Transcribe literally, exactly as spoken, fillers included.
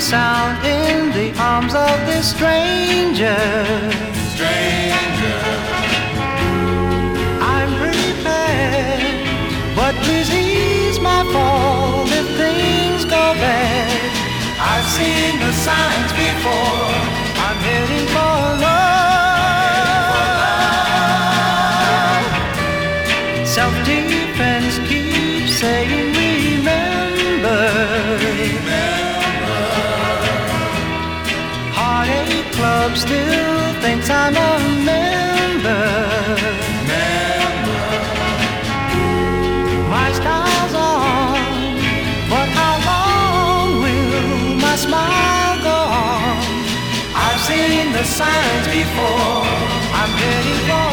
sound in the arms of this stranger. Stranger, I'm prepared, but please ease my fall if things go bad. I've seen the signs before. I'm heading for love. Self-defense keeps saying remember. Heartache Club still thinks I'm a member. My style's on, but how long will my smile go on? I've seen the signs before. I'm heading for